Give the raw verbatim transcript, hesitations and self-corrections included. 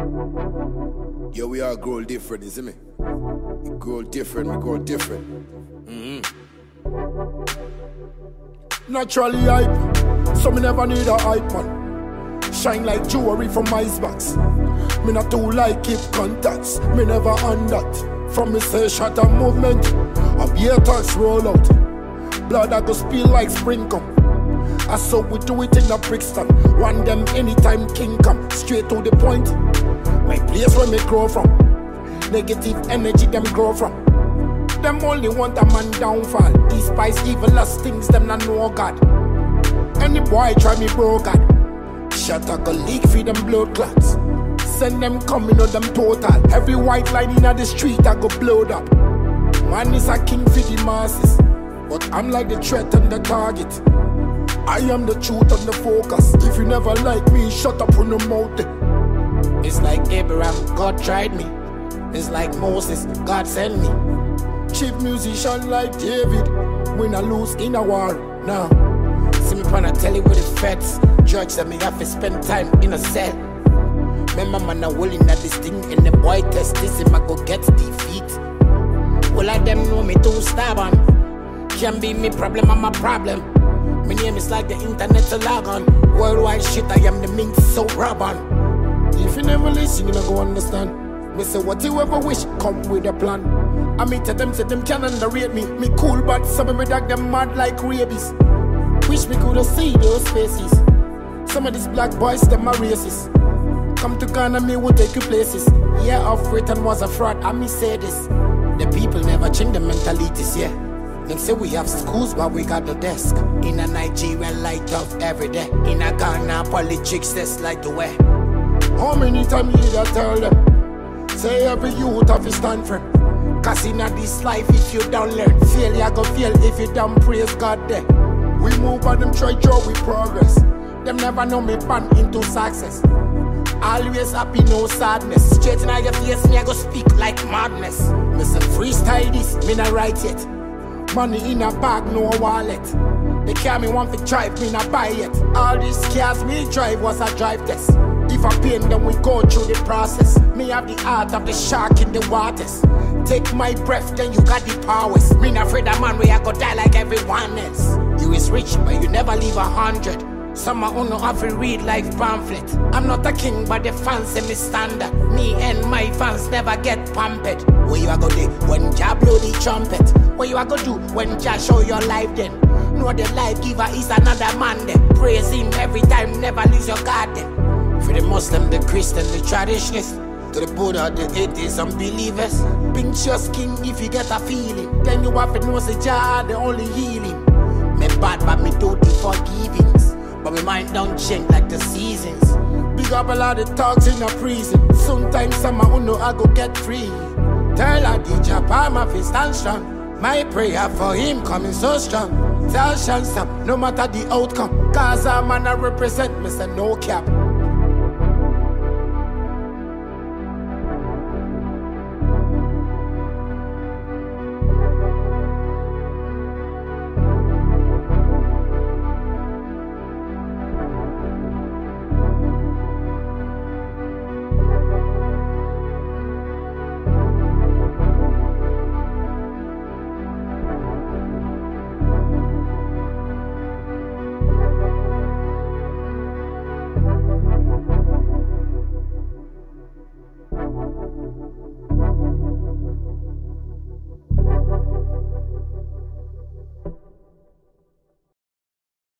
Yo, we all grow different, isn't it? We grow different, we grow different. Mm-hmm. Naturally hype, so me never need a hype man. Shine like jewelry from icebox. Me not too like keep contacts. Me never on that. From me say shut a movement, a beer tax roll out. Blood I go spill like spring come. I saw we do it in a Brixton. One them anytime king come. Straight to the point. My place where me grow from. Negative energy them grow from. Them only want a man downfall. Despise evilest things them not know God. Any boy try me bro God. Shut up go leak for them blood clots. Send them coming on them total. Every white line in the street I go blowed up. Man is a king for the masses. But I'm like the threat and the target. I am the truth and the focus. If you never like me, shut up on the mouth. It's like Abraham, God tried me. It's like Moses, God sent me. Chief musician like David. Win or lose in a war, now. See me pan a telly with the feds. Judge that me have to spend time in a cell. Remember man a willing at this thing. And the boy test this him I go get defeat. All of them know me too stubborn. Can't be me problem, I'm a problem. My name is like the internet to log on. Worldwide shit, I am the mint so rub-on. If you never listen, you don't go understand. Me say what you ever wish, come with a plan. I mean to them, say them can underrate me. Me cool, but some of me dog them mad like rabies. Wish me could have seen those faces. Some of these black boys, them are racist. Come to Ghana, me will take you places. Yeah, off Britain was a fraud, I me say this. The people never change the mentalities, yeah. Them say we have schools, but we got the desk. In a Nigeria, light up every day. In a Ghana, politics, that's like the way. How many times you gotta tell them? Say every youth have to stand for. Cause in a this life, if you don't learn, failure go fail if you don't praise God there. We move and them try to we progress. Them never know me pan into success. Always happy, no sadness. Straight in your face, me I go speak like madness. Me say freestyle this, me not write yet. Money in a bag, no wallet. The car me want to drive, me not buy it. All these cars me drive was a drive test. If I pain them, we go through the process. Me have the heart of the shark in the waters. Take my breath, then you got the powers. Me not afraid of man, we I go die like everyone else. You is rich, but you never leave a hundred. Some are only have to read like pamphlet. I'm not a king, but the fans say me standard. Me and my fans never get pampered. What you a go do when Jah blow the trumpet? What you a go do when Jah show your life then? Know the life giver is another man then. Praise him every time, never lose your God then. For the Muslim, the Christian, the traditionalists, to the Buddha, the atheists, unbelievers. Pinch your skin if you get a feeling. Then you have to know say Jah the only healing. Me bad but me do the forgivings. But my mind don't change like the seasons. Big up a lot of talks in a prison. Sometimes some I know I go get free. Tell a D J Palma fi stand strong. My prayer for him coming so strong. Tell Shan stop, no matter the outcome. Cause I'm man I represent me say no cap.